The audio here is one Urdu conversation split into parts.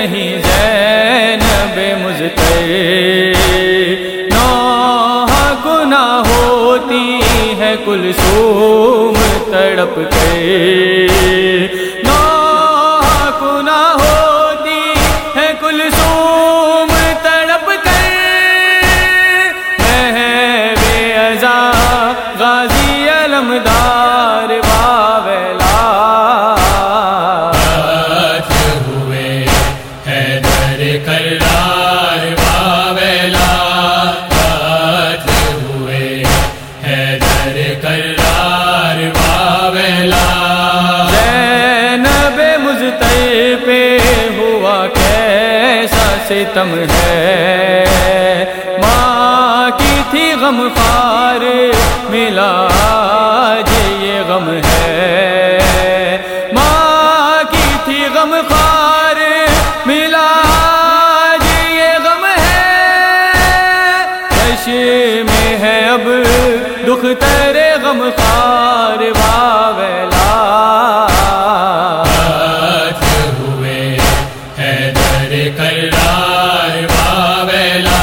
نہیں زینب مضطر، نوح گناہ ہوتی ہے کلثوم تڑپ کر، نوح گناہ ہوتی ہے کلثوم تڑپ کر، ہے بے عزا غازی علمدار واویلا، ہوئے حیدر کرار واویلا، ہوئے حیدر کرار واویلا، زینب مضطر پہ ہوا کیسا ستم ہے، ماں کی تھی غم خوار ملا آج یہ غم ہے، ماں کی تھی غم خوار ملا آج یہ غم ہے، چشمے ہے اب دکھ تیرے غم خوار واویلا، ہوئے حیدر کرار واویلا،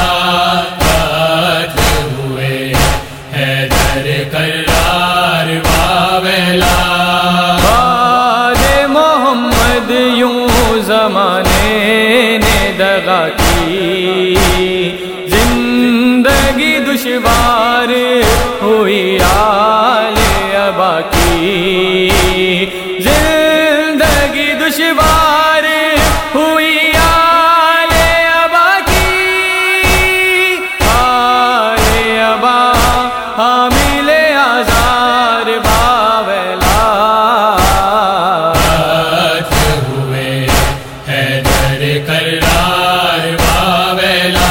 ہوئے حیدر کرار واویلا، بعد محمد یوں زمانے نے دغا کی، زندگی دشوار ہوئی آل ابا کی، زندگی دشوار ہوئی آل ابا کی، آل ابا حامل آزار واویلا، ہوئے حیدر کرار واویلا،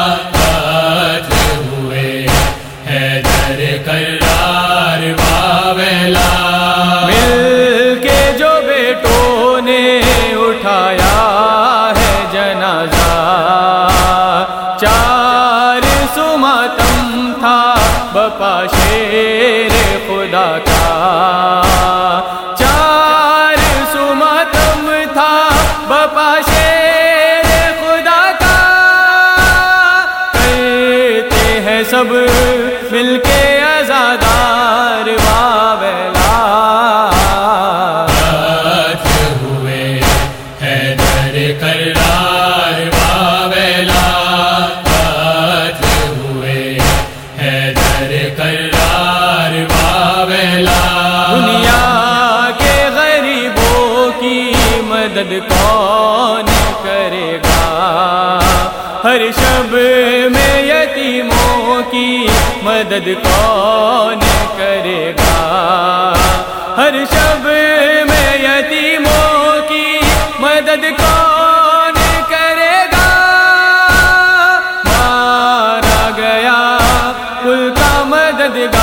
ہوئے حیدر کرار واویلا، مل کے جو بیٹوں نے اٹھایا ہے جنازہ، چار سو ماتم تھا بپا شیر خدا کا، چار سو ماتم تھا بپا شیر خدا کا، کرتے ہیں سب مل کے عزادار واویلا، ہوئے حیدر کرار واویلا، ہوئے حیدر کرار واویلا، دنیا کے غریبوں کی مدد کون کرے گا، ہر شب میں یتیموں کی مدد کون کرے گا، ہر شب میں یتیموں کی مدد کون کرے گا، مارا گیا کل کا مددگار